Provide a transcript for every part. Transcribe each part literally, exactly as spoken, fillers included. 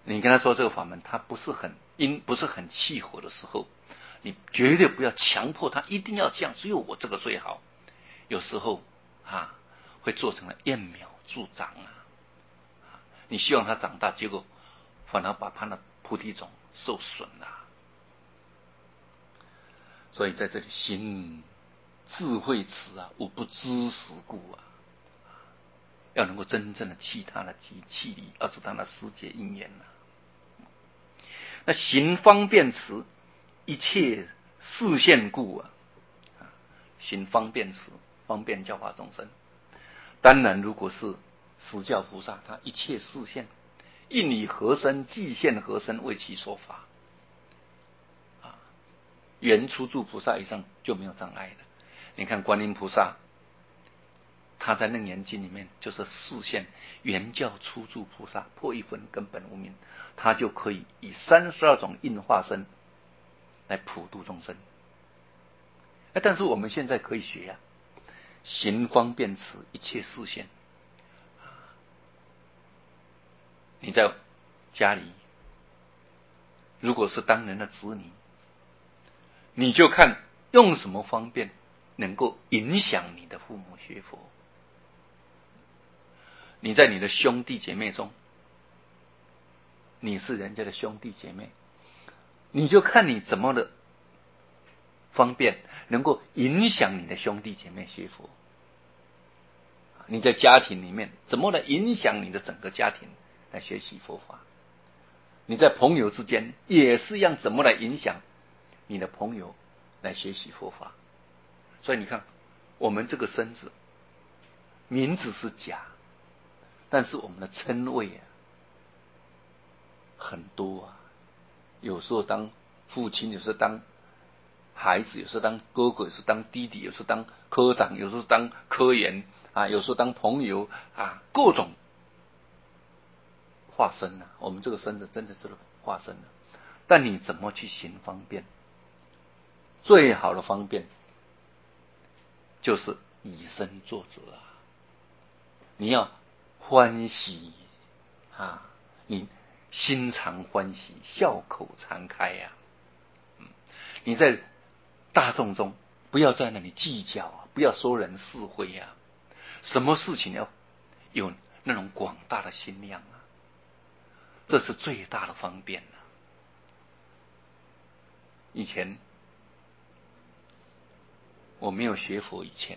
你跟他说这个法门，他不是很因不是很契合的时候，你绝对不要强迫他一定要这样，只有我这个最好。有时候啊，会做成了揠苗助长啊。你希望他长大，结果反而把他的菩提种受损了。所以在这里，行智慧慈啊，无不知时故啊。要能够真正的弃他的机气力，要知道他世界因缘啊。那行方便慈，一切示现故啊。行方便慈，方便教化众生。当然，如果是实教菩萨，他一切示现，应以何身，即现何身，为其说法。啊，原初住菩萨以上就没有障碍了。你看观音菩萨，他在楞严经里面就是示现原教初住菩萨，破一分根本无明，他就可以以三十二种应化身来普度众生。但是我们现在可以学呀、啊，行方便慈，一切示现。你在家里，如果是当人的子女，你就看用什么方便能够影响你的父母学佛。你在你的兄弟姐妹中，你是人家的兄弟姐妹，你就看你怎么的方便能够影响你的兄弟姐妹学佛。你在家庭里面怎么来影响你的整个家庭来学习佛法。你在朋友之间也是一样，怎么来影响你的朋友来学习佛法。所以你看，我们这个身子名字是假，但是我们的称谓啊很多啊，有时候当父亲，有时候当孩子，有时候当哥哥，有时候当弟弟，有时候当科长，有时候当科员啊，有时候当朋友啊，各种化身啊，我们这个身子真的是化身啊。但你怎么去行方便？最好的方便就是以身作则啊！你要欢喜啊，你心常欢喜，笑口常开呀、啊嗯。你在大众中不要在那里计较啊，不要说人是非啊。什么事情要有那种广大的心量啊，这是最大的方便啊。以前我没有学佛以前，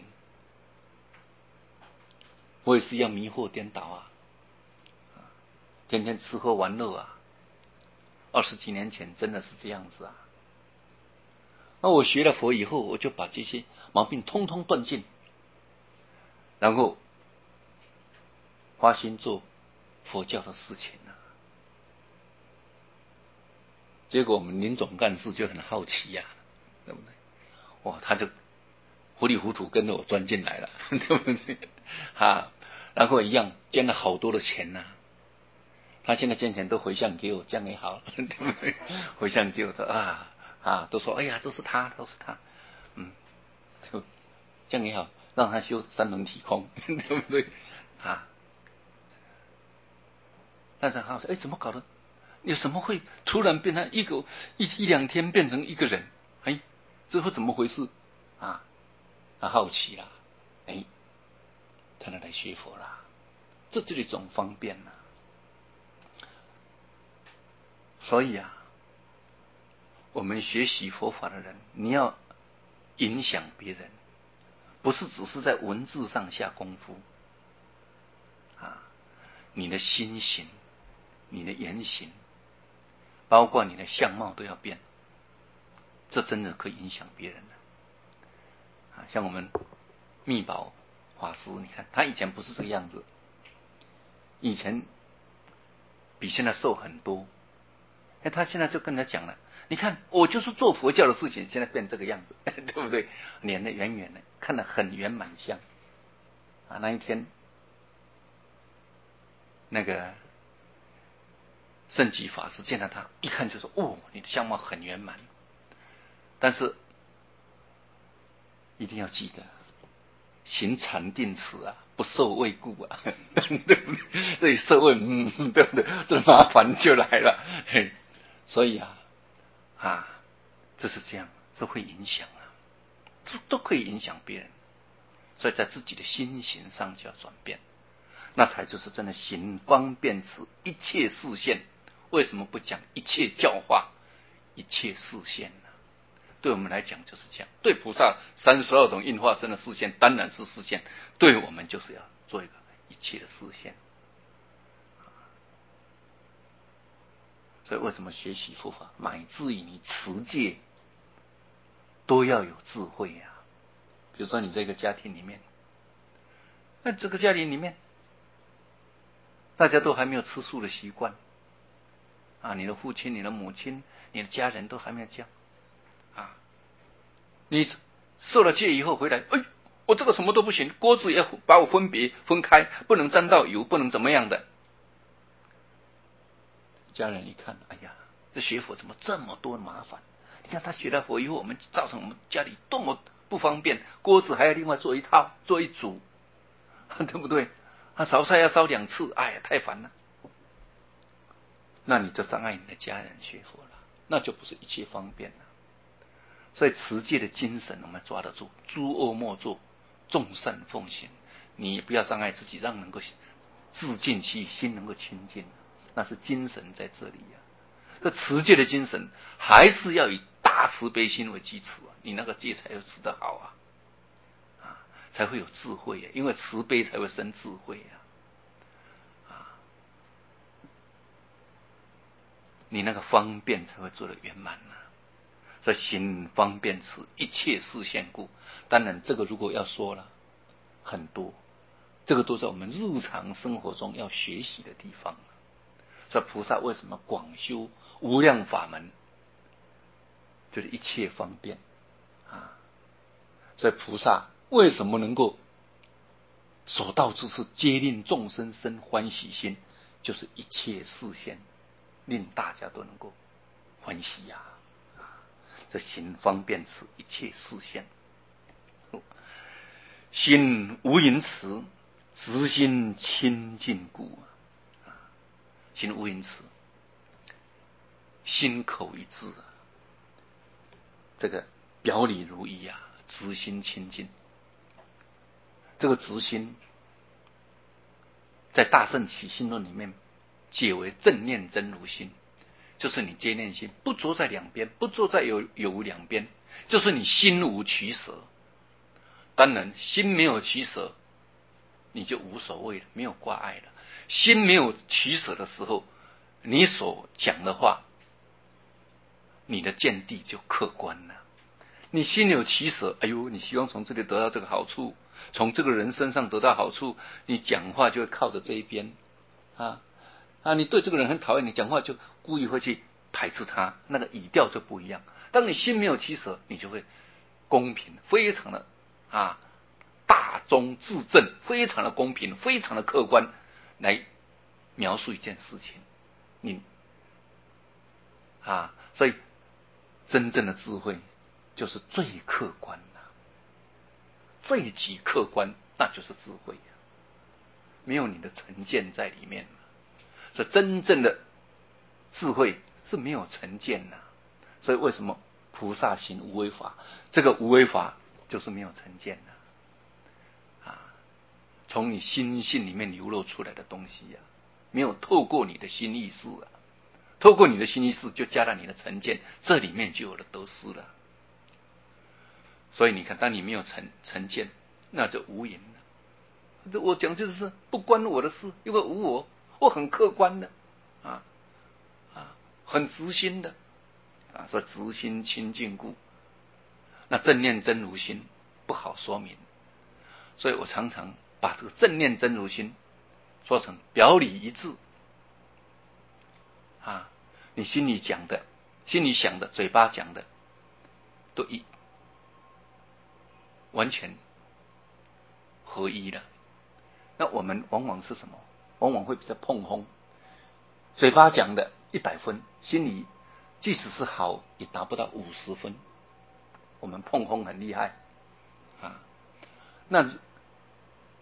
我也是一样迷惑颠倒啊，天天吃喝玩乐啊。二十几年前真的是这样子啊。那我学了佛以后，我就把这些毛病通通断尽，然后花心做佛教的事情啊。结果我们林总干事就很好奇呀、啊，对不对？哇，他就糊里糊涂跟着我钻进来了，对不对？啊，然后一样捐了好多的钱呐、啊。他现在捐钱都回向给我，这样也好，对不对？回向给我的啊啊，都说哎呀，都是他，都是他，嗯，这样也好，让他修三轮体空，对不对？啊，但是他说，哎，怎么搞的？有什么会突然变成一个一一两天变成一个人？哎，这会怎么回事？啊，他好奇啦，哎，他来学佛啦，这就是一种方便啦。所以啊，我们学习佛法的人，你要影响别人，不是只是在文字上下功夫啊，你的心行、你的言行，包括你的相貌都要变，这真的可以影响别人的啊。像我们密宝法师，你看他以前不是这个样子，以前比现在瘦很多。哎，他现在就跟他讲了，你看我就是做佛教的事情，现在变这个样子，对不对？脸的圆圆的，看得很圆满相啊。那一天，那个圣极法师见到他，一看就说：“哦，你的相貌很圆满。”但是一定要记得， 行禅定持啊，不受畏故啊，对不对？这里受畏，嗯，对不对？这麻烦就来了。嘿，所以啊，啊，这是这样，这会影响啊，这都可以影响别人。所以在自己的心行上就要转变，那才就是真的行方便持，一切示现。为什么不讲一切教化，一切示现呢？对我们来讲就是这样，对菩萨三十二种应化身的示现当然是示现，对我们就是要做一个一切的示现。所以为什么学习佛法，乃至于你持戒都要有智慧啊。比如说你这个家庭里面，那这个家庭里面大家都还没有吃素的习惯啊，你的父亲、你的母亲、你的家人都还没有这样啊，你受了戒以后回来，哎，我这个什么都不行，锅子也把我分别分开，不能沾到油，不能怎么样的。家人一看，哎呀，这学佛怎么这么多麻烦？你看他学了佛以后，我们造成我们家里多么不方便，锅子还要另外做一套，做一组，对不对？他烧菜要烧两次，哎呀，太烦了。那你就障碍你的家人学佛了，那就不是一切方便了。所以持戒的精神我们抓得住，诸恶莫作，众善奉行。你不要障碍自己，让能够自净其心能够清净，那是精神在这里啊。这持戒的精神还是要以大慈悲心为基础啊，你那个戒才会持得好啊，啊，才会有智慧啊，因为慈悲才会生智慧啊，啊，你那个方便才会做得圆满啊。所以行方便持，一切示现故。当然，这个如果要说了很多，这个都在我们日常生活中要学习的地方。所以菩萨为什么广修无量法门，就是一切方便啊。所以菩萨为什么能够所到之处皆令众生生欢喜心，就是一切示现，令大家都能够欢喜呀、啊。这行方便持，一切示现。心无淫持，直心清净故啊。心无淫持，心口一致啊，这个表里如一啊，直心清净。这个直心在大圣起信论里面解为正念真如心，就是你接念心不着在两边，不着在有有无两边，就是你心无取舍。当然心没有取舍，你就无所谓了，没有挂碍了。心没有取舍的时候，你所讲的话，你的见地就客观了。你心有取舍，哎呦，你希望从这里得到这个好处，从这个人身上得到好处，你讲话就会靠着这一边啊啊！你对这个人很讨厌，你讲话就故意会去排斥他，那个语调就不一样。当你心没有取舍，你就会公平，非常的啊大中至正，非常的公平，非常的客观来描述一件事情。你啊，所以真正的智慧就是最客观的，最极客观，那就是智慧呀、啊，没有你的成见在里面。所以真正的智慧是没有成见的。所以为什么菩萨行无为法？这个无为法就是没有成见的啊，从你心性里面流露出来的东西呀、啊，没有透过你的心意识啊，透过你的心意识就加了你的成见，这里面就有了得失了。所以你看，当你没有成成见，那就无言了。我讲就是不关我的事，因为无我，我很客观的啊啊，很直心的啊，说直心清净故。那正念真如心不好说明，所以我常常把这个正念真如心说成表里一致啊，你心里讲的、心里想的、嘴巴讲的，都一完全合一了。那我们往往是什么？往往会比较碰轰，嘴巴讲的一百分，心里即使是好，也达不到五十分。我们碰轰很厉害啊。那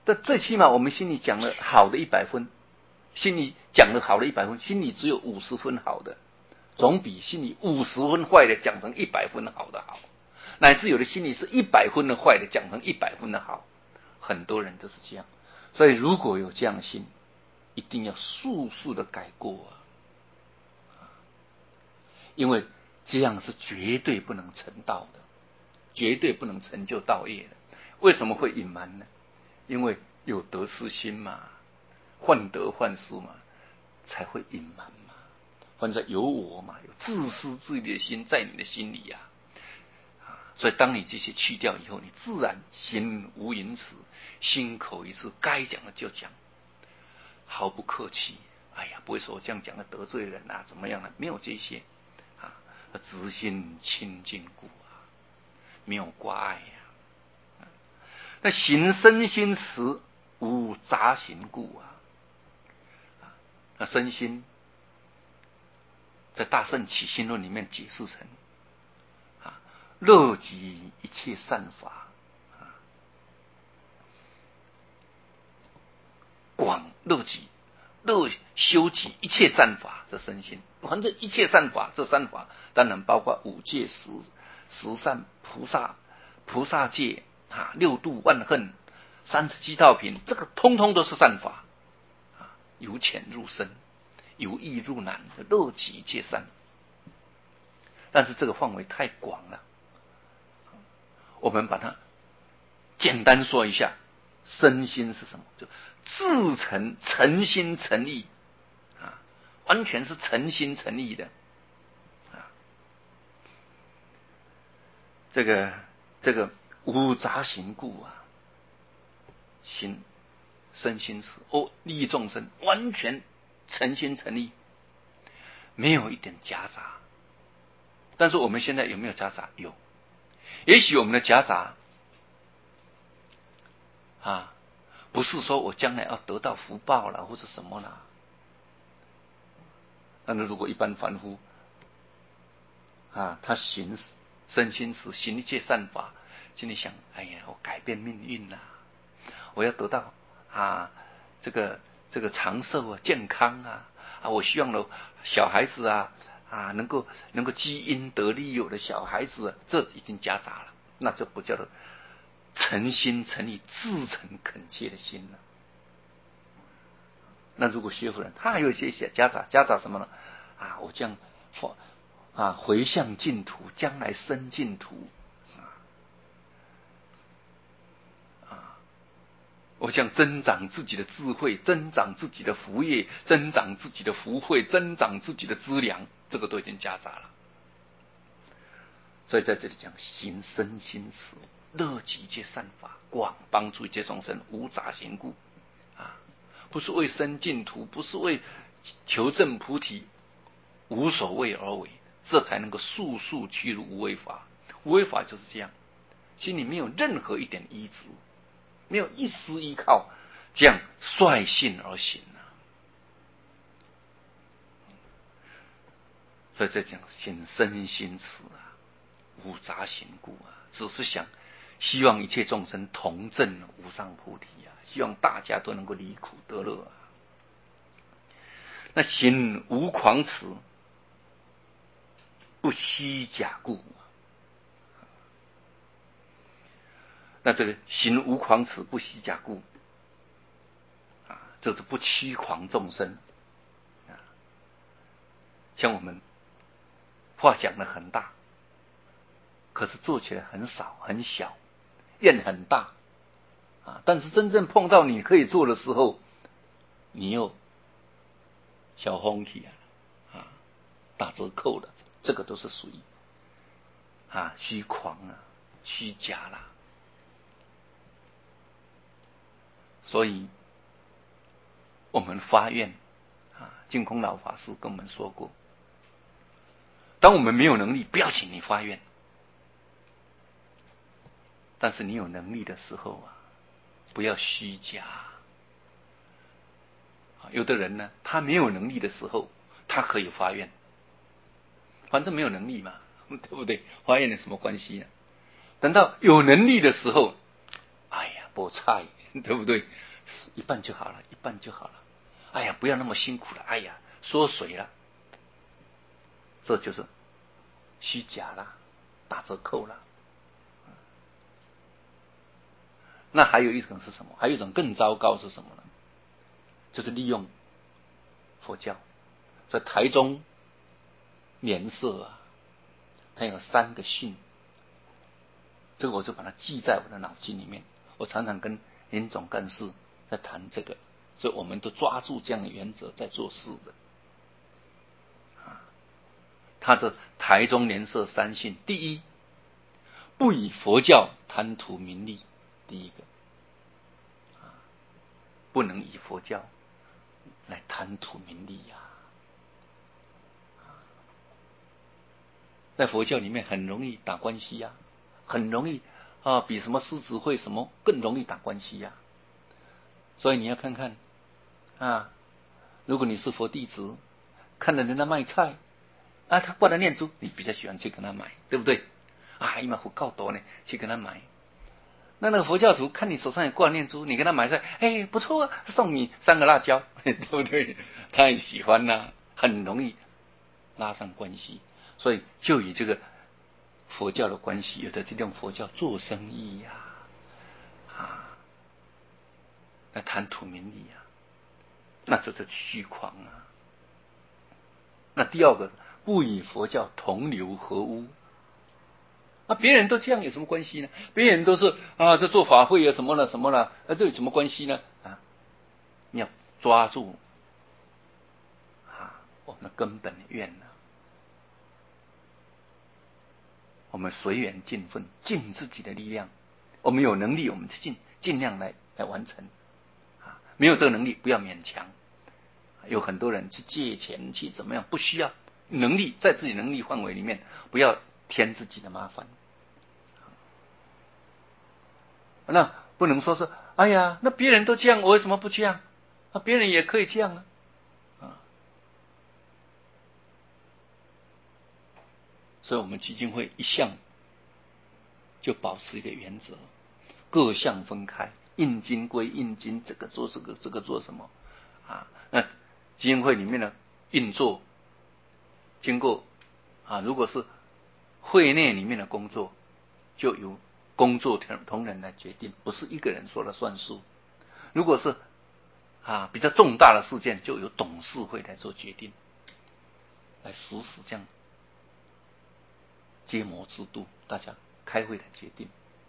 但最起码我们心里讲了好的一百分，心里讲了好的一百分，心里只有五十分好的，总比心里五十分坏的讲成一百分好的好。乃至有的心里是一百分的坏的讲成一百分的好，很多人都是这样。所以如果有这样的心，一定要速速的改过啊，因为这样是绝对不能成道的，绝对不能成就道业的。为什么会隐瞒呢？因为有得失心嘛，患得患失嘛，才会隐瞒嘛。反正有我嘛，有自私自利的心在你的心里呀、啊，所以当你这些去掉以后，你自然心无淫词，心口一致，该讲的就讲，毫不客气。哎呀，不会说我这样讲的得罪人啊，怎么样呢？没有这些啊，直心清净故啊，没有挂碍呀、啊。那行身心时无杂行故啊，那身心在《大圣起心论》里面解释成啊，乐极一切善法啊，广乐极乐修集一切善法，这身心，反正一切善法，这三法当然包括五戒十十善菩萨菩萨戒啊，六度万恨三十七道品，这个通通都是善法啊，由浅入深，由易入难，乐极一切善。但是这个范围太广了，我们把它简单说一下，身心是什么？就自诚诚心诚意啊，完全是诚心诚意的啊。这个这个无杂行故啊，心身心是哦，利益众生，完全诚心诚意，没有一点夹杂。但是我们现在有没有夹杂？有。也许我们的夹杂啊，不是说我将来要得到福报了或者什么了。但是如果一般凡夫啊，他行身心时行一切善法，心里想：哎呀，我改变命运啦，我要得到啊这个这个长寿啊、健康啊啊，我希望呢小孩子啊啊能够能够积阴得利，有的小孩子、啊、这已经夹杂了，那这不叫做诚心诚意、至诚恳切的心了。那如果学佛人，他还有一些夹杂，夹杂什么呢？啊，我将啊回向净土，将来生净土啊，我想增长自己的智慧，增长自己的福业，增长自己的福慧，增长自己的资粮，这个都已经夹杂了。所以在这里讲行身心持，乐极一切善法，广帮助一切众生，无杂行故啊，不是为生净土，不是为求证菩提，无所谓而为，这才能够速速趋入无为法。无为法就是这样，心里没有任何一点依执，没有一丝依靠，这样率性而行啊。所以在讲行身心持啊，无杂行故啊，只是想希望一切众生同证无上菩提啊，希望大家都能够离苦得乐啊。那行无狂持，不虚假故。那这个行无狂持，不虚假故啊，这是不欺狂众生啊。像我们话讲的很大，可是做起来很少很小，愿很大啊，但是真正碰到你可以做的时候，你又小风气啊，啊，打折扣了，这个都是属于啊虚狂啊、虚假啦。所以我们发愿啊，净空老法师跟我们说过，当我们没有能力，不要请你发愿，但是你有能力的时候啊，不要虚假。有的人呢，他没有能力的时候，他可以发愿，反正没有能力嘛，对不对？发愿有什么关系呢？等到有能力的时候，哎呀，不差对不对？一半就好了，一半就好了。哎呀，不要那么辛苦了，哎呀，缩水了，这就是虚假啦，打折扣啦。那还有一种是什么？还有一种更糟糕是什么呢？就是利用佛教。在台中莲社啊，它有三个训，这个我就把它记在我的脑筋里面。我常常跟林总干事在谈这个，所以我们都抓住这样的原则在做事的。他这台中莲社三训，第一，不以佛教贪图名利，第一个，不能以佛教来贪图名利呀、啊。在佛教里面很容易打关系呀、啊，很容易啊，比什么狮子会什么更容易打关系呀、啊。所以你要看看啊，如果你是佛弟子，看到人家卖菜啊，他挂的念珠，你比较喜欢去跟他买，对不对？啊，因为佛告多呢，去跟他买。那那个佛教徒看你手上有挂念珠，你跟他买菜，哎，不错啊，送你三个辣椒，对不对？他很喜欢呐、啊，很容易拉上关系。所以就以这个佛教的关系，有的这种佛教做生意呀、啊，啊，来贪图名利啊，那就是虚诳啊。那第二个，不以佛教同流合污。啊，别人都这样有什么关系呢？别人都是啊，这做法会啊什么了什么了，啊，这有什么关系呢？啊，你要抓住啊我们的根本愿呢、啊，我们随缘尽分，尽自己的力量。我们有能力，我们尽尽量来来完成。啊，没有这个能力，不要勉强。有很多人去借钱去怎么样，不需要能力，在自己能力范围里面，不要添自己的麻烦。那不能说是，哎呀，那别人都这样，我为什么不这样？啊，别人也可以这样啊，啊。所以我们基金会一向就保持一个原则，各项分开，印金归印金，这个做这个，这个做什么啊？那基金会里面的运作，经过啊，如果是会内里面的工作，就由工作同仁来决定，不是一个人说了算数。如果是啊比较重大的事件，就由董事会来做决定，来实施这样揭模制度，大家开会来决定。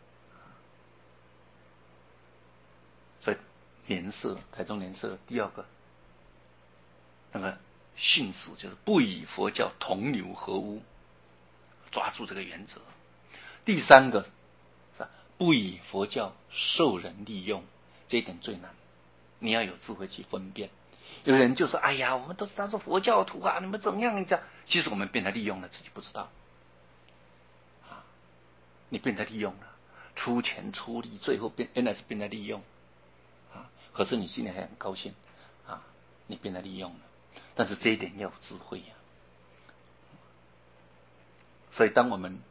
所以联社，台中联社第二个那个训示就是不以佛教同流合污，抓住这个原则。第三个是不以佛教受人利用，这一点最难，你要有智慧去分辨。有人就说：“哎呀，我们都是当做佛教徒啊，你们怎么样一下？”其实我们被他利用了，自己不知道。啊，你被他利用了，出钱出力，最后变原来是被他利用。啊，可是你心里还很高兴啊，你被他利用了。但是这一点要有智慧呀、啊。所以当我们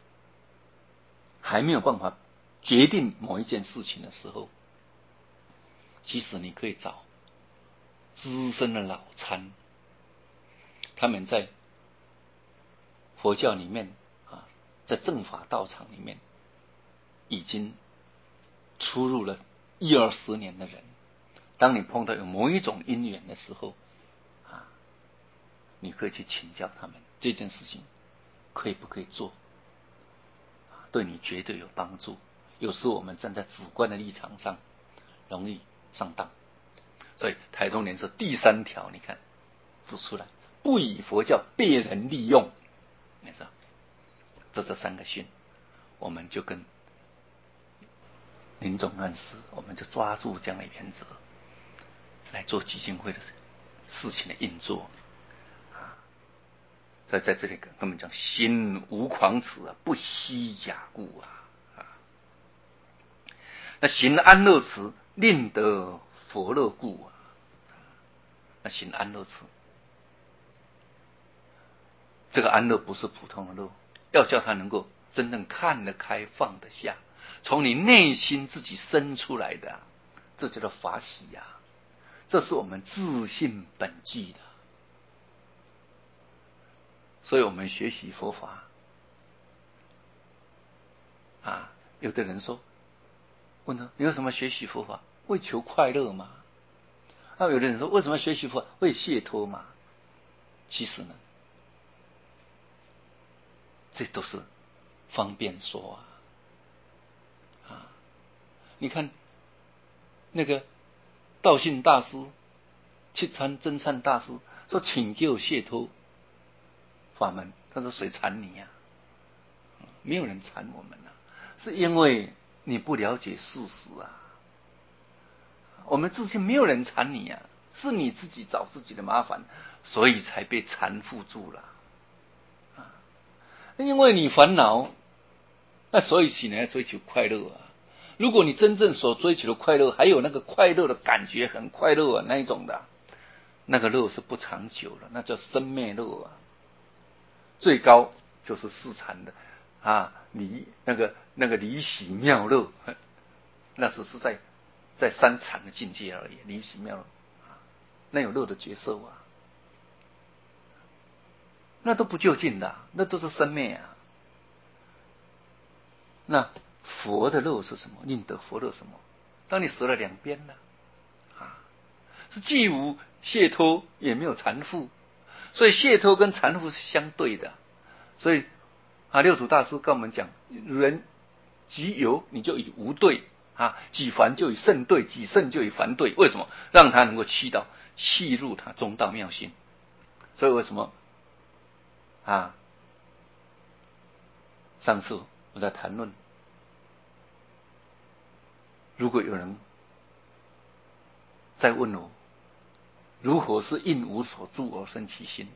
还没有办法决定某一件事情的时候，其实你可以找资深的老参，他们在佛教里面啊，在正法道场里面已经出入了一二十年的人，当你碰到有某一种因缘的时候啊，你可以去请教他们这件事情可以不可以做，对你绝对有帮助。有时候我们站在主观的立场上容易上当，所以台中联社第三条你看指出来，不以佛教被人利用，你知道这这三个训，我们就跟林总干事，我们就抓住这样的原则来做基金会的事情的运作啊。在在这里跟我们讲，心无狂词啊，不惜假故啊。啊那行安乐词，令得佛乐故啊。那行安乐词，这个安乐不是普通的乐，要叫他能够真正看得开、放得下，从你内心自己生出来的、啊， 这叫做法喜呀、啊，这是我们自性本具的。所以我们学习佛法啊，有的人说，问他你为什么学习佛法？为求快乐嘛。那、啊、有的人说，为什么学习佛法？为解脱嘛。其实呢，这都是方便说啊。啊，你看那个道信大师去参真禅大师说，请给我解脱法门。他说谁缠你呀、啊？没有人缠我们啊，是因为你不了解事实啊。我们自信没有人缠你啊，是你自己找自己的麻烦，所以才被缠缚住了啊。因为你烦恼，那所以起来追求快乐啊。如果你真正所追求的快乐，还有那个快乐的感觉很快乐啊那一种的，那个乐是不长久的，那叫生灭乐啊。最高就是四禅的啊，离那个那个离喜妙乐，那只是在在三禅的境界而已。离喜妙乐啊，那有乐的觉受啊，那都不究竟的，那都是生灭啊。那佛的乐是什么？宁得佛乐什么？当你舍了两边了啊，是既无解脱也没有缠缚，所以解脱跟缠缚是相对的。所以啊，六祖大师跟我们讲，人即有你就以无对啊，己凡就以圣对，己圣就以凡对。为什么？让他能够气到气入他中道妙心。所以为什么啊？上次我在谈论，如果有人在问我，如何是因无所住而生其心，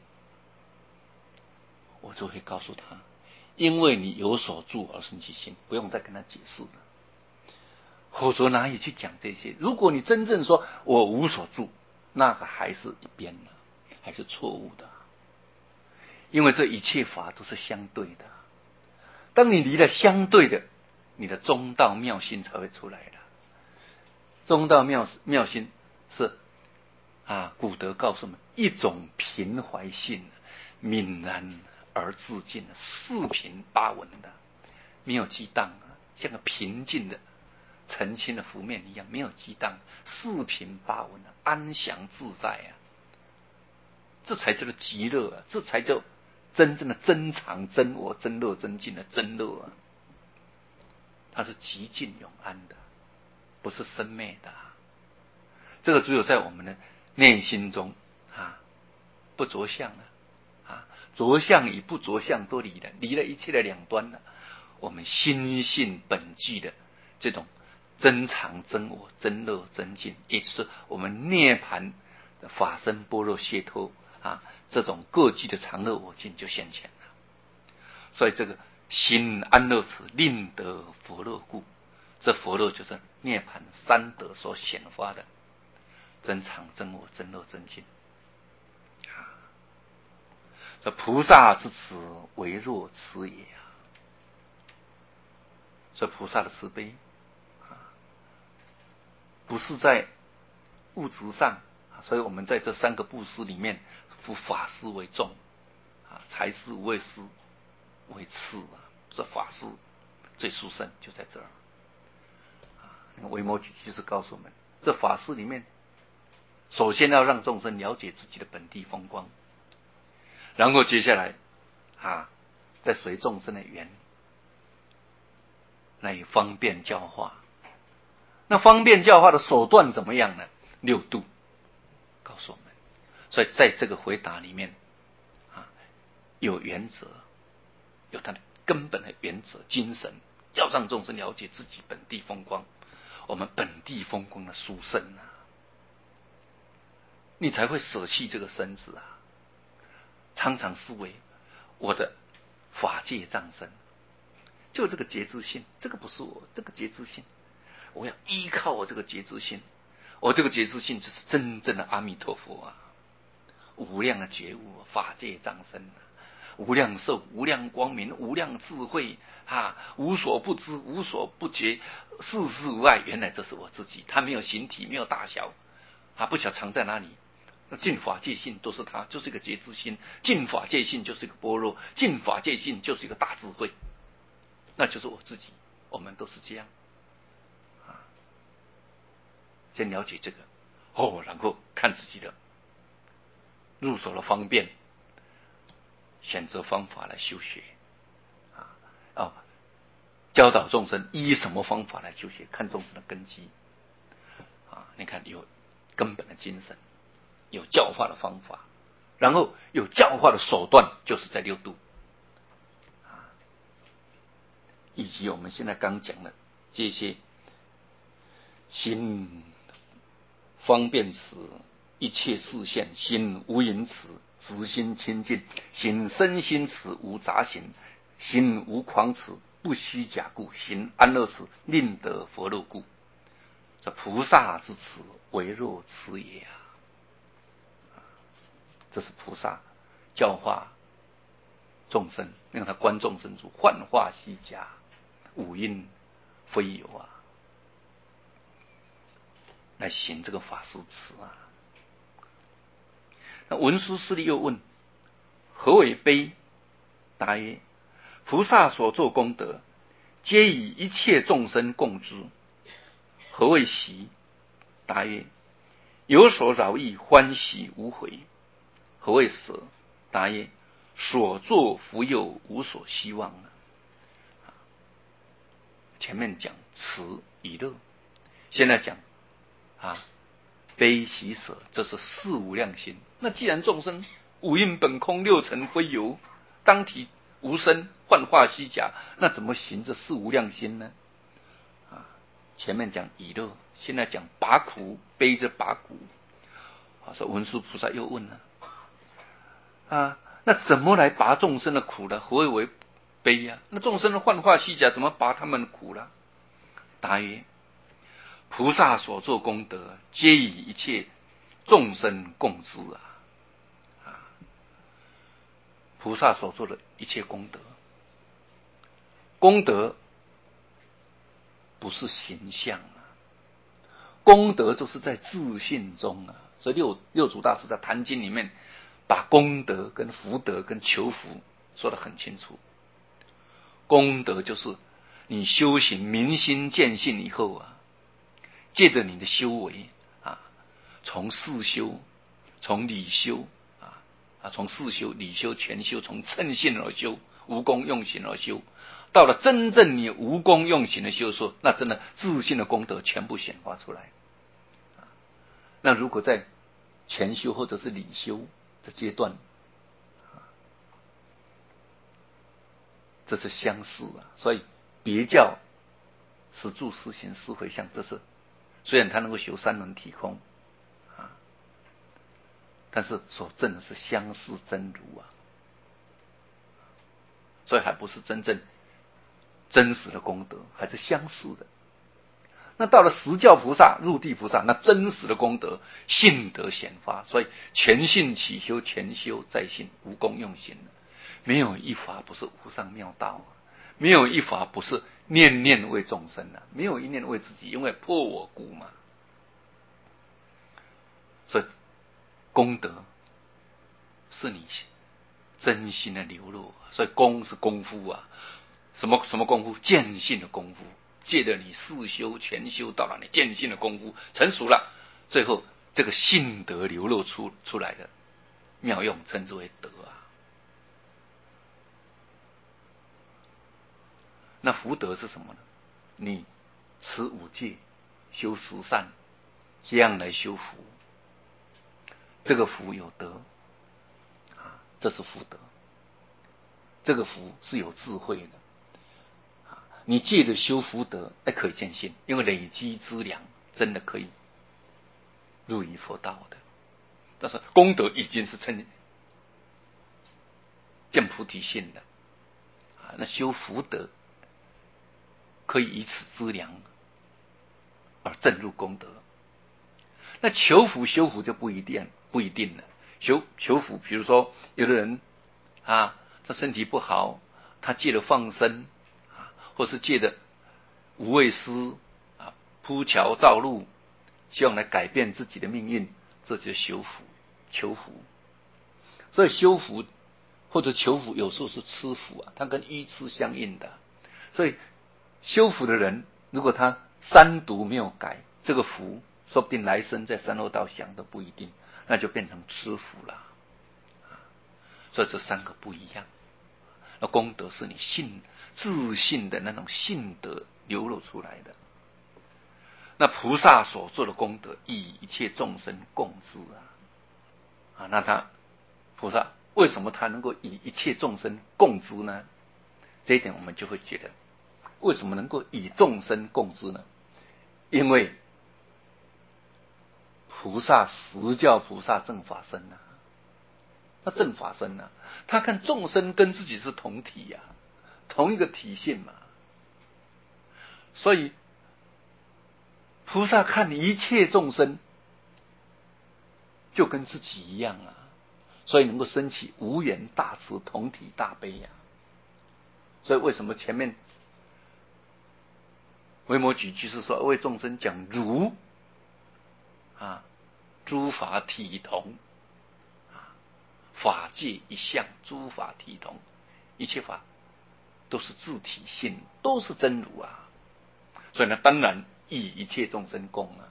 我就会告诉他，因为你有所住而生其心，不用再跟他解释了。否则哪里去讲这些？如果你真正说我无所住，那个还是一边了，还是错误的。因为这一切法都是相对的，当你离了相对的，你的中道妙心才会出来的。中道妙妙心是啊，古德告诉我们，一种平怀性，泯然而自尽，四平八稳的，没有激荡啊，像个平静的澄清的湖面一样，没有激荡，四平八稳的，安详自在啊，这才叫做极乐啊，这才叫真正的真常真我真乐真净的真乐啊，它是极静永安的，不是生灭的、啊。这个只有在我们的内心中啊，不着相了啊，着相与不着相都离了，离了一切的两端了。我们心性本具的这种真常真我真乐真净，也就是我们涅槃的法身般若解脱啊，这种各具的常乐我净就现前了。所以这个心安乐此，令得佛乐故。这佛乐就是涅槃三德所显发的真常真我真乐真净啊！这菩萨之慈为若慈也啊！这菩萨的慈悲啊，不是在物质上啊，所以我们在这三个布施里面，扶法师为重啊，财施、无畏施为次啊。这法师最殊胜就在这儿啊！维摩诘居士告诉我们，这法师里面，首先要让众生了解自己的本地风光，然后接下来啊，再随众生的缘来方便教化。那方便教化的手段怎么样呢？六度告诉我们。所以在这个回答里面啊，有原则，有它的根本的原则精神，要让众生了解自己本地风光，我们本地风光的殊胜啊，你才会舍弃这个身子啊。常常思维我的法界障身，就这个觉知性，这个不是我，这个觉知性，我要依靠我这个觉知性，我这个觉知性就是真正的阿弥陀佛啊，无量的觉悟，法界障身啊， 无量寿、无量光明、无量智慧啊，无所不知、无所不觉，事事无碍。原来这是我自己，它没有形体，没有大小，啊，不晓得藏在哪里。那尽法界性都是它，就是一个觉知心；尽法界性就是一个般若；尽法界性就是一个大智慧，那就是我自己。我们都是这样啊。先了解这个哦，然后看自己的入手的方便，选择方法来修学啊。哦，教导众生依什么方法来修学？看众生的根基啊。你看有根本的精神，有教化的方法，然后有教化的手段，就是在六度啊，以及我们现在刚讲的这些心方便词、一切视线，心无淫词，直心清净；心身心词，无杂行；心无狂词，不虚假故；心安乐词，令得佛乐故。这菩萨之词，唯若此也啊！这是菩萨教化众生，让他观众生处，幻化虚假，五蕴非有啊，来行这个法师词啊。那文殊师利又问：何为悲？答曰：菩萨所作功德，皆以一切众生共之。何为喜？答曰：有所饶益，欢喜无悔。何谓舍？答曰：所作福有，无所希望。前面讲慈以乐，现在讲啊悲喜舍，这是四无量心。那既然众生五蕴本空，六尘非有，当体无生，幻化虚假，那怎么行这四无量心呢？啊，前面讲以乐，现在讲拔苦，背着拔苦。啊，说文殊菩萨又问了啊，那怎么来拔众生的苦呢？何为悲呀、啊？那众生的幻化虚假，怎么拔他们的苦呢？答曰：菩萨所作功德，皆以一切众生共之啊！啊，菩萨所做的一切功德，功德不是形象啊，功德就是在自信中啊。所以六六祖大师在《坛经》里面，把功德跟福德跟求福说得很清楚。功德就是你修行明心见性以后啊，借着你的修为啊，从事修，从理修啊啊，从事修、理修、全修，从称性而修，无功用行而修，到了真正你无功用行的修说，那真的自信的功德全部显化出来。啊、那如果在全修或者是理修的阶段，啊、这是相似啊，所以别教是住思行思回向，这是虽然他能够修三轮体空啊，但是所证的是相似真如啊，所以还不是真正真实的功德，还是相似的。那到了实教菩萨、入地菩萨，那真实的功德性德显发，所以全性起修，全修在性，无功用行，没有一法不是无上妙道啊，没有一法不是念念为众生啊，没有一念为自己，因为破我故嘛。所以功德是你真心的流露，所以功是功夫啊，什么什么功夫？见性的功夫，借着你四修全修到了你见性的功夫成熟了，最后这个性德流露出出来的妙用，称之为德啊。那福德是什么呢？你持五戒，修十善，这样来修福，这个福有德啊，这是福德。这个福是有智慧的。你借着修福德，哎，可以见性，因为累积资粮，真的可以入于佛道的。但是功德已经是成见菩提心的啊，那修福德可以以此资粮而证入功德。那求福修福就不一定不一定了。求求福，比如说有的人啊， 他身体不好，他借了放生啊，或是借的无畏施啊，铺桥造路，希望来改变自己的命运，这就是修福求福。所以修福或者求福有时候是吃福啊，它跟愚痴相应的。所以修福的人，如果他三毒没有改，这个福说不定来生在三恶道享都不一定，那就变成吃福了。所以这三个不一样。那功德是你信自信的那种信德流露出来的。那菩萨所做的功德，以一切众生共之啊！啊，那他菩萨为什么他能够以一切众生共之呢？这一点我们就会觉得，为什么能够以众生共之呢？因为菩萨实教菩萨正法身啊，他正法身啊，他看众生跟自己是同体呀、啊，同一个体性嘛。所以菩萨看一切众生就跟自己一样啊，所以能够升起无缘大慈同体大悲呀、啊。所以为什么前面维摩诘居士说为众生讲如啊，诸法体同啊，法界一相，诸法体同，一切法都是自体性，都是真如啊。所以呢，当然以一切众生共啊。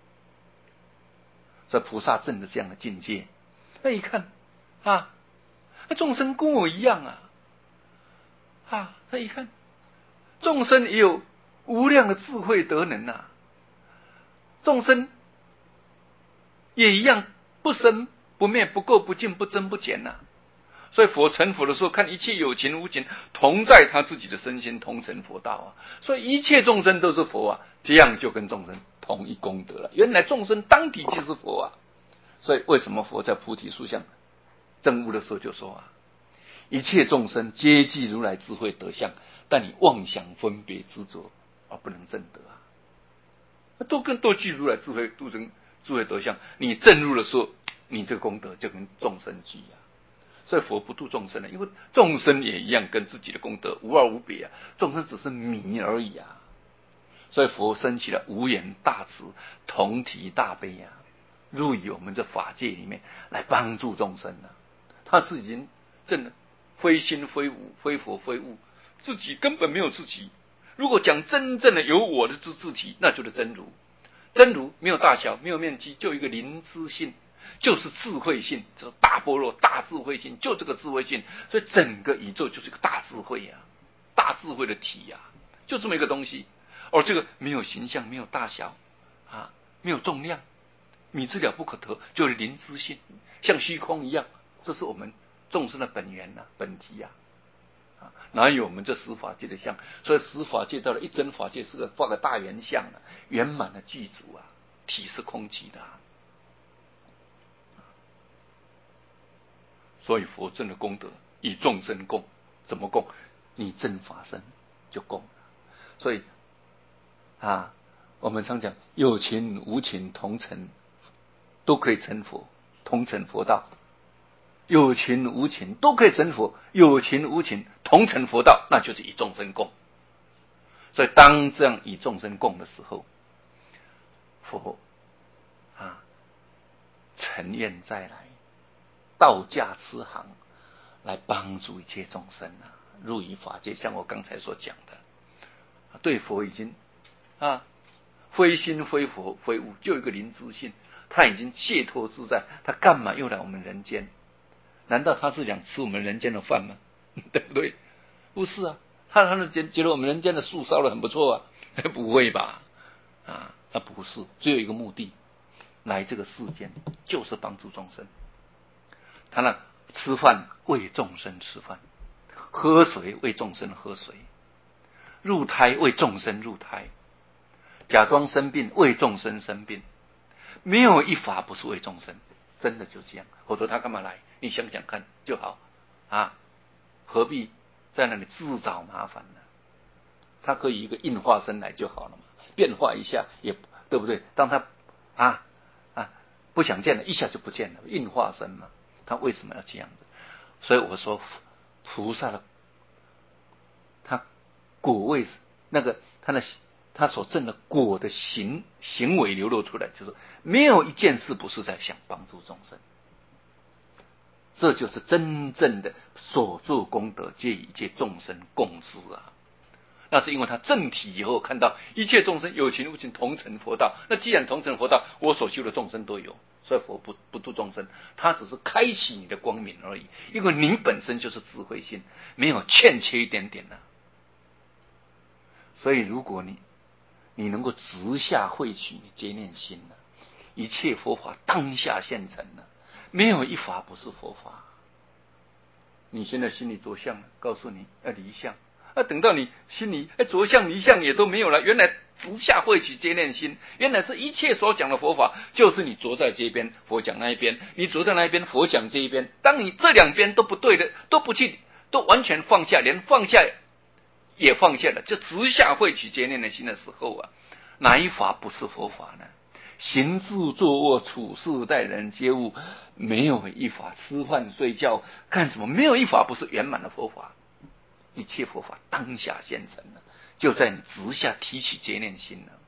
所以菩萨证的这样的境界，那一看啊，那众生跟我一样啊，啊，他一看众生也有无量的智慧德能啊，众生也一样不生不灭不垢不净不增不减呐、啊。所以佛成佛的时候，看一切有情无情同在他自己的身心，同成佛道啊。所以一切众生都是佛啊，这样就跟众生同一功德了。原来众生当体即是佛啊。所以为什么佛在菩提树下证悟的时候就说啊，一切众生皆具如来智慧德相，但你妄想分别执着而不能证得啊。那都跟都具如来智慧度成智慧德相，你证入的时候，你这个功德就跟众生具啊。所以佛不度众生了，因为众生也一样，跟自己的功德无二无别啊。众生只是迷而已啊。所以佛升起了无缘大慈同体大悲啊，入于我们这法界里面来帮助众生啊。他是已经证了非心非无非佛非物，自己根本没有自己。如果讲真正的有我的自自体，那就是真如。真如没有大小，没有面积，就一个灵知性。就是智慧性，就是大般若大智慧性，就这个智慧性，所以整个宇宙就是一个大智慧呀、啊，大智慧的体呀、啊，就这么一个东西。而这个没有形象，没有大小啊，没有重量，米之了不可得，就是灵知性，像虚空一样。这是我们众生的本源呐、啊，本体呀、啊，啊，哪有我们这十法界的相？所以十法界到了一真法界是个画个大圆相啊，圆满的具足啊，体是空寂的、啊。所以佛证的功德以众生共，怎么共？你证法身就共了。所以啊，我们常讲有情无情同成，都可以成佛，同成佛道。有情无情都可以成佛，有情无情同成佛道，那就是以众生共。所以当这样以众生共的时候，佛啊乘愿再来。道驾慈航，来帮助一切众生啊，入于法界。像我刚才所讲的，对佛已经啊，非心非佛非物，就一个灵知性，他已经解脱自在，他干嘛又来我们人间？难道他是想吃我们人间的饭吗？对不对？不是啊，他他们觉觉得我们人间的树烧得很不错啊，不会吧？啊，他不是，只有一个目的，来这个世间就是帮助众生。他那吃饭为众生吃饭，喝水为众生喝水，入胎为众生入胎，假装生病为众生生病，没有一法不是为众生，真的就这样。否则他干嘛来？你想想看就好啊，何必在那里自找麻烦呢？他可以一个应化身来就好了嘛，变化一下也对不对？当他啊啊不想见了，一下就不见了，应化身嘛。他为什么要这样子？所以我说菩萨的他果位那个他的他所证的果的行行为流露出来，就是没有一件事不是在想帮助众生。这就是真正的所做功德皆与一切众生共之啊！那是因为他证体以后看到一切众生有情无情同成佛道，那既然同成佛道，我所修的众生都有，所以佛不不度众生，他只是开启你的光明而已。因为你本身就是智慧心，没有欠缺一点点啊。所以如果你你能够直下慧取你接念心呢、啊，一切佛法当下现成了、啊。没有一法不是佛法。你现在心里着相了，告诉你要离相，啊，等到你心里哎着相离相也都没有了，原来直下慧取接念心，原来是一切所讲的佛法，就是你着在这边，佛讲那一边；你着在那一边，佛讲这一边。当你这两边都不对的，都不去，都完全放下，连放下也放下了，就直下慧取接念的心的时候啊，哪一法不是佛法呢？行住坐卧处事待人接物，没有一法，吃饭睡觉干什么？没有一法不是圆满的佛法。一切佛法当下现成了，就在你直下提起接念心了。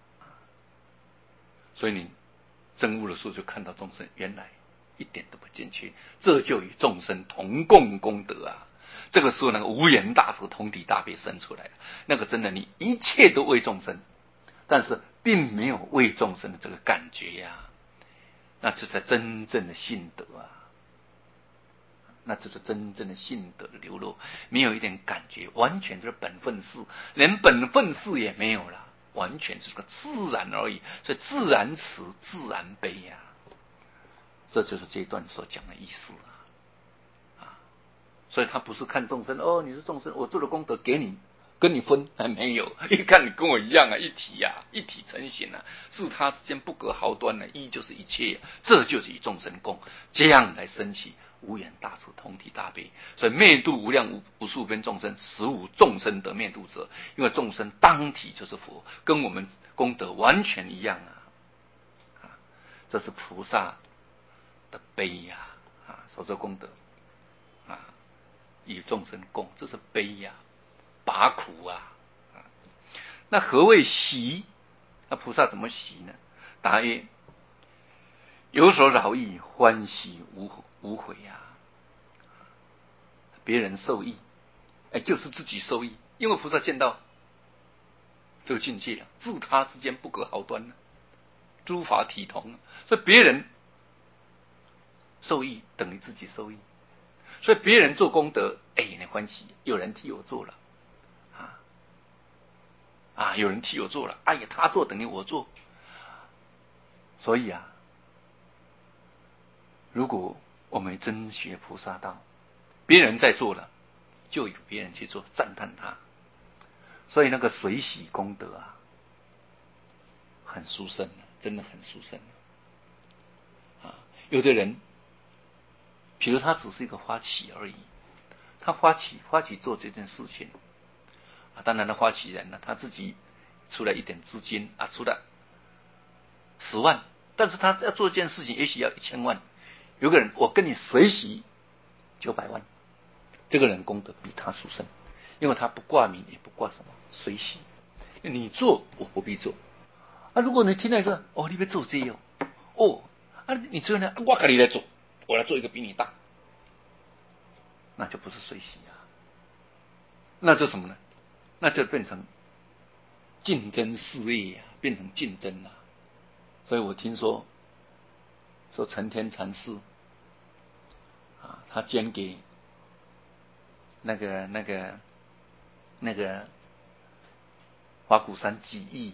所以你证悟的时候，就看到众生原来一点都不欠缺，这就与众生同共功德啊！这个时候，那个无言大慈、同体大悲生出来了。那个真的，你一切都为众生。但是并没有为众生的这个感觉呀、啊，那这才真正的信德啊，那这是真正的信德的流露，没有一点感觉，完全就是本分事，连本分事也没有了，完全是个自然而已，所以自然慈，自然悲呀、啊，这就是这一段所讲的意思啊，啊，所以他不是看众生哦，你是众生，我做的功德给你。跟你分还没有，一看你跟我一样啊，一体呀、啊，一体成型啊，自他之间不隔毫端呢、啊，一就是一切、啊，这就是以众生共，这样来升起无眼大慈同体大悲，所以灭度无量无无数边众生，实无众生得灭度者，因为众生当体就是佛，跟我们功德完全一样啊，啊，这是菩萨的悲呀、啊，啊，所做功德啊，与众生共，这是悲呀、啊。拔苦啊！那何谓喜？那菩萨怎么喜呢？答曰：有所饶益，欢喜无无悔呀、啊！别人受益，哎，就是自己受益，因为菩萨见到这个境界了，自他之间不隔毫端了，诸法体同，所以别人受益等于自己受益，所以别人做功德，哎，你欢喜，有人替我做了。啊，有人替我做了，哎呀，他做等于我做，所以啊，如果我们真学菩萨道，别人在做了，就有别人去做，赞叹他，所以那个随喜功德啊，很殊胜，真的很殊胜啊。有的人，比如他只是一个发起而已，他发起发起做这件事情。啊，当然了，发起人呢，他自己出来一点资金啊，出了十万，但是他要做一件事情，也许要一千万。有个人，我跟你随喜九百万，这个人功德比他殊胜，因为他不挂名，也不挂什么，随喜。你做，我不必做。啊，如果你听到说，哦，你别做这个，哦，啊，你这呢，我跟你来做，我来做一个比你大，那就不是随喜啊，那就什么呢？那就变成竞争事业啊，变成竞争了、啊。所以我听说，说陈天禅师啊，他捐给那个那个那个花果山几亿，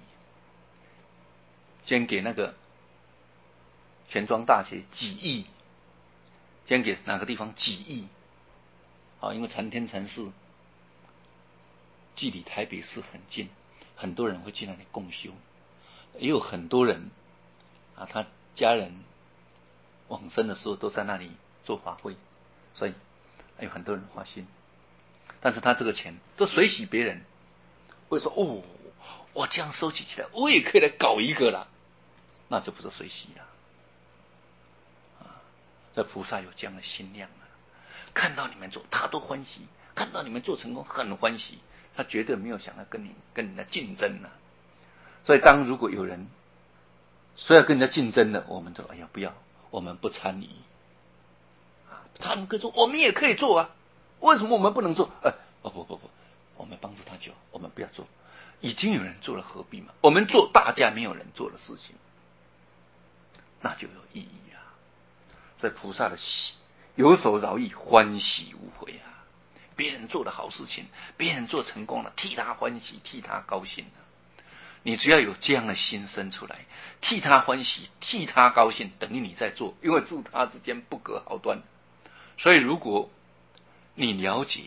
捐给那个玄奘大学几亿，捐给哪个地方几亿？啊，因为陈天禅师距离台北市很近，很多人会去那里共修，也有很多人啊，他家人往生的时候都在那里做法会，所以有很多人发心。但是他这个钱都随喜别人，会说哦，我这样收集起来，我也可以来搞一个了，那就不是随喜了。啊，这菩萨有这样的心量啊， 看到你们做，他都欢喜；看到你们做成功，很欢喜。他绝对没有想要跟你跟人家竞争啊。所以，当如果有人说要跟人家竞争的，我们就哎呀不要，我们不参与。啊，他们可以做，我们也可以做啊。为什么我们不能做？呃，不不不不，我们帮助他就好，我们不要做。已经有人做了，何必嘛？我们做大家没有人做的事情，那就有意义啊。所以菩萨的喜，有所饶益，欢喜无悔啊。别人做的好事情，别人做成功了，替他欢喜，替他高兴啊。你只要有这样的心生出来，替他欢喜，替他高兴，等于你在做，因为自他之间不隔毫端。所以，如果你了解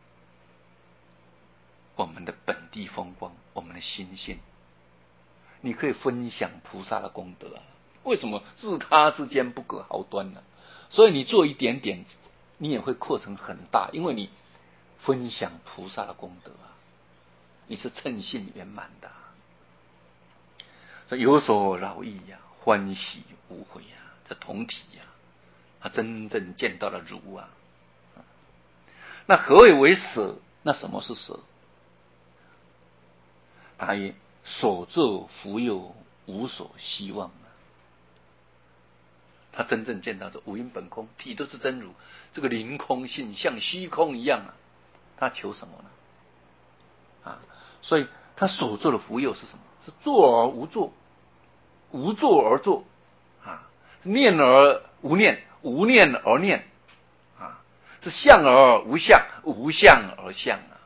我们的本地风光，我们的心性，你可以分享菩萨的功德啊。为什么自他之间不隔毫端呢？所以你做一点点，你也会扩成很大，因为你分享菩萨的功德啊，你是称性圆满的啊。所以有所饶益呀、啊，欢喜无悔呀、啊，这同体呀、啊，他真正见到了如啊。那何谓为舍？那什么是舍？答曰：所作福有无所希望啊。他真正见到这五阴本空，体都是真如，这个凌空性像虚空一样啊。他求什么呢？啊，所以他所做的福有是什么？是做而无作，无作而作啊，念而无念，无念而念啊，是相而无相，无相而相啊。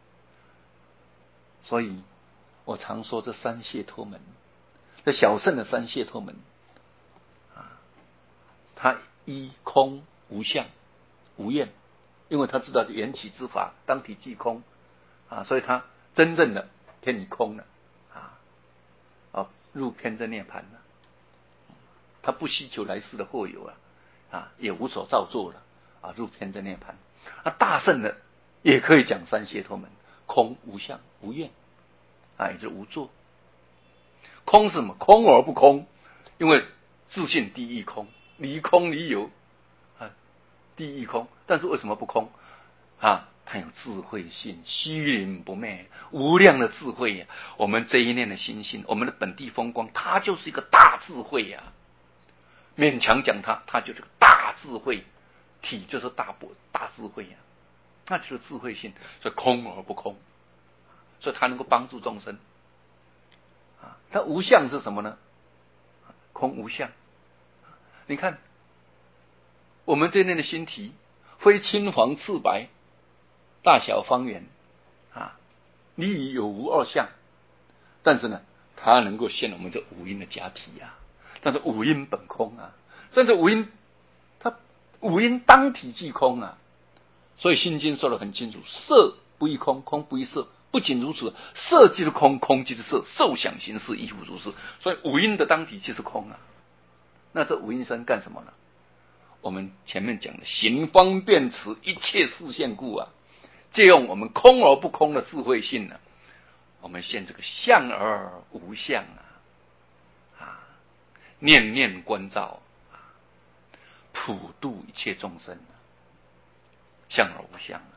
所以我常说这三解脱门，这小乘的三解脱门啊，他一空无相无厌，因为他知道缘起之法当体即空啊，所以他真正的偏离空了啊，啊入偏真涅盘了。他不希求来世的或有啊，啊也无所造作了啊，入偏真涅盘。那大圣的也可以讲三解脱门，空无相无愿啊，也就是无作。空是什么？空而不空，因为自性第一空，离空离有啊，第一空。但是为什么不空啊？它有智慧性，虚灵不昧，无量的智慧呀、啊！我们这一念的心性，我们的本地风光，它就是一个大智慧呀、啊。勉强讲它，它就是个大智慧体，就是大博大智慧呀、啊，那就是智慧性。所以空而不空，所以它能够帮助众生啊。它无相是什么呢？空无相。你看我们这边的心体，非青黄赤白，大小方圆啊，你以有无二相，但是呢，它能够现我们这五阴的假体啊。但是五阴本空啊，甚至五阴，它五阴当体即空啊。所以心经说得很清楚：色不异空，空不异色。不仅如此，色即是空，空即是色，受想行识亦复如是。所以五阴的当体即是空啊。那这五阴身干什么呢？我们前面讲的行方便持，一切示现故啊，借用我们空而不空的智慧性啊，我们现这个相而无相啊。念念关照啊，普度一切众生啊，相而无相啊。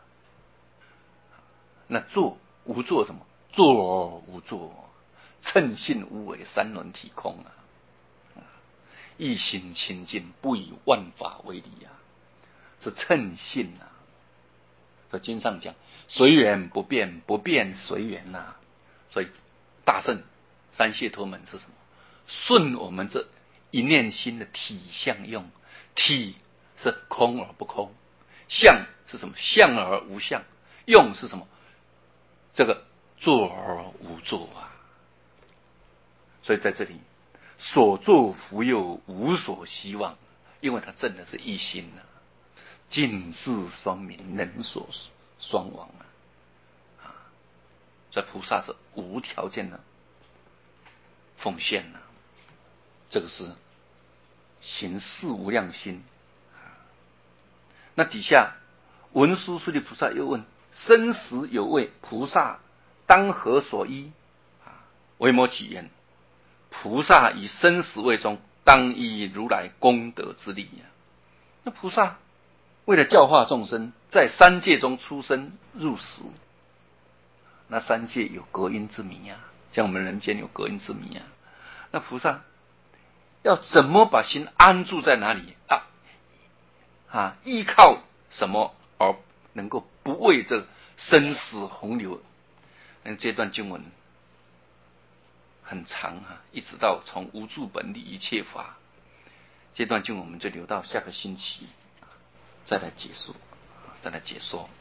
那作无作什么？作而无作，称性无为，三轮体空啊。一心清净，不以万法为理啊，是称性啊。在经上讲，随缘不变，不变随缘呐。所以大圣三解脱门是什么？顺我们这一念心的体相用，体是空而不空，相是什么？相而无相，用是什么？这个作而无作啊。所以在这里，所作福有无所希望，因为他证的是一心啊，尽智双明，能所双亡啊。啊，所以菩萨是无条件的奉献啊，这个是行事无量心。那底下文殊师利菩萨又问：生死有味，菩萨当何所依？维摩诘言：菩萨以生死味中，当依如来功德之力呀。那菩萨为了教化众生，在三界中出生入死。那三界有隔音之谜啊，像我们人间有隔音之谜啊。那菩萨要怎么把心安住在哪里啊？啊，依靠什么而能够不为这生死洪流？那这段经文很长啊，一直到从无住本立一切法。这段经文我们就留到下个星期再来结束，再来解说。